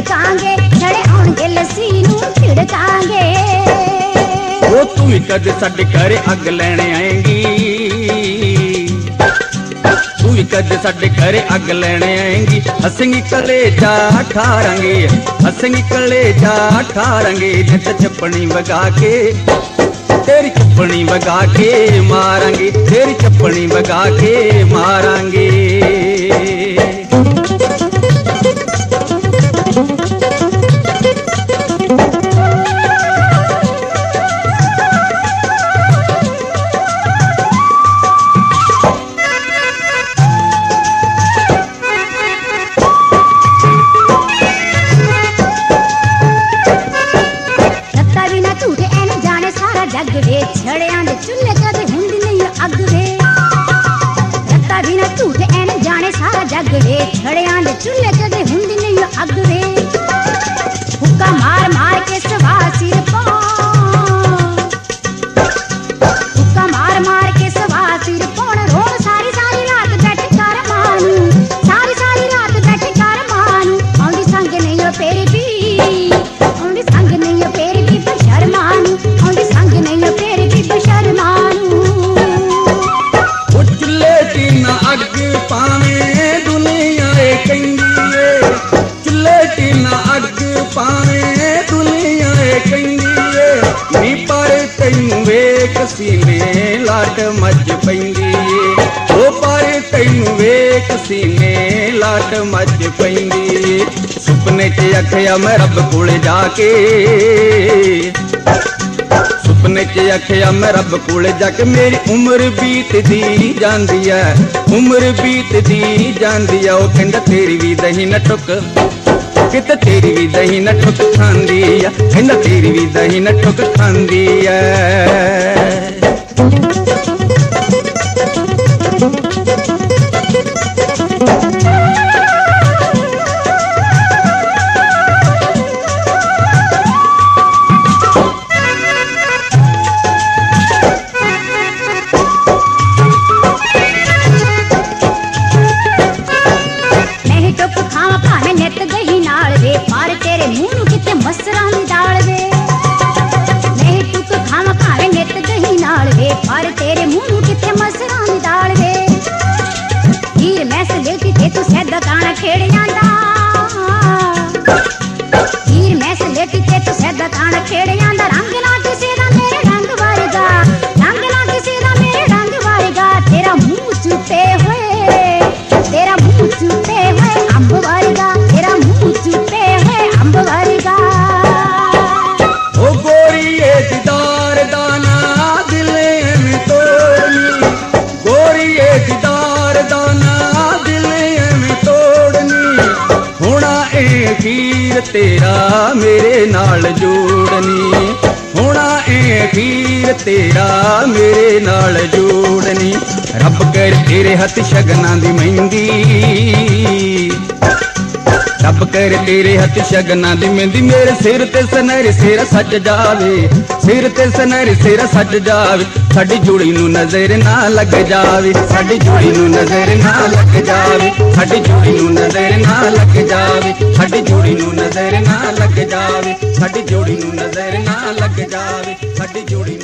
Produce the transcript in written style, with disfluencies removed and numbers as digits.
छिड़कांगे छड़े आउणगे लस्सी नूं छिड़कांगे। ओ तू भी कद साडे घर अग लैण आएंगी, तू भी कद साडे घर अग लैण आएंगी। हसेंगी कलेजा ठारांगे, हसेंगी कलेजा ठारांगे। नित चप्पणी वगा के तेरी चप्पणी वगा के मारांगे, तेरी चप्पणी वगा के मारांगे। जग वे छड़ियां दे चुल्हे कदे हुंदी नहीं अग वे। रत्ता बिना झूठ ऐन जाने सारा जग वे छड़ियां दे चुल्हे कदे हुंदी नहीं अग वे। हुक्का मार मार के सवा सिर पा, हुक्का मार मार के सवा सिर पौण रोण सारी सारी रात बैठ कर मानू, सारी सारी रात बैठ कर मानू। आउंदी संग नहीं ओ तेरी भी, आउंदी संग नहीं ओ तेरी भी बशर्मानू, आउंदी संग नहीं ओ तेरी भी बशर्मानू। ओ चुल्हे दी ना अग पावे दुनिया ए कहंदी ए, चुल्हे दी ना अग पावे दुनिया ए कहंदी ए। नी पर तैनू वेख सीने लाट मच पैंदी ए, ओ पर तैनू वेख सीने लाट मच पैंदी ए। सुपने च आखिया मैं रब कोले जाके, सुपने च आखिया मैं रब कोले जाके। मेरी उम्र बीतदी जांदी है, उम्र बीतदी जांदी है। ओ कहंदा तेरी भी दही न ठुक, किते तेरी भी दही न ठुक खांदी है, कहंदा तेरी भी दही न ठुक खांदी है। पर तेरे मुंह नूं किते मसरां दी दाल वे। नहीं टुक खावां भावें नित दही नाल वे, पर तेरे मुंह नूं किते मसरां दी दाल वे। हीर मैस लेटी ते तू सैदा ताना खेड़ जांदा, हीर मैस लेटी ते तू सैदा ताना खेड़ जांदा। रंग ना किसे दा मेरे रंग वर्गा, रंग ना किसे दा मेरे रंग वर्गा। तेरा मुंह चुटे होए, तेरा मुंह चुटे होए अंब वर्गा, तेरा मुंह चुटे होए अंब वर्गा। ओ गोरीए दीदार दाना दिल में तोड़नी, गोरीए दीदार दाना दिल में तोड़नी। होना ए खीर तेरा मेरे नाल जोड़नी, होना ए खीर तेरा मेरे नाल जोड़नी। रब कर तेरे हथ शगना दी मेहंदी, रब कर तेरे हथ शगना दी मेहंदी। मेरे सिर ते सनैरे सिर सज जावे, सिर ते सनैरे सिर सज जावे। साडी जोड़ी नूं नजर ना लग जावे, साडी जोड़ी नूं नजर ना लग जावे, साडी जोड़ी नूं नजर ना लग जावे, साडी जोड़ी नूं नजर ना लग जावे, साडी जोड़ी नूं नजर ना लग जावे, साडी जोड़ी